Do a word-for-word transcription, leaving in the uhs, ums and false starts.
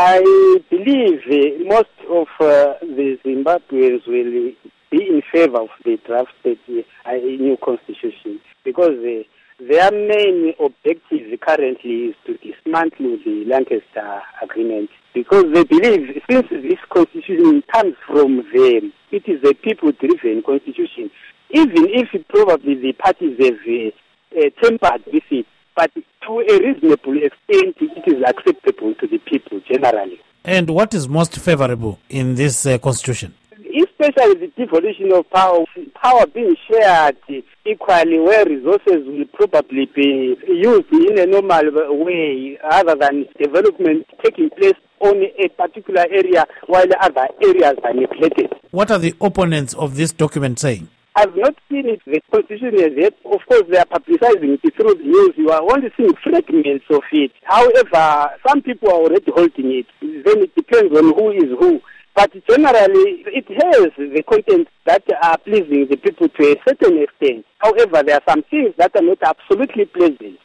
I believe uh, most of uh, the Zimbabweans will be in favor of the drafted uh, new constitution because uh, their main objective currently is to dismantle the Lancaster Agreement because they believe since this constitution comes from them, it is a people-driven constitution. Even if probably the parties have uh, uh, tempered with it, but to a reasonable extent, it is acceptable to the people generally. And what is most favorable in this uh, constitution? Especially the devolution of power, power being shared equally, where resources will probably be used in a normal way, other than development taking place on a particular area while other areas are neglected. What are the opponents of this document saying? I've not seen it, the constitution as yet. Of course, they are publicizing it through the news. You are only seeing fragments of it. However, some people are already holding it. Then it depends on who is who. But generally, it has the content that are pleasing the people to a certain extent. However, there are some things that are not absolutely pleasing.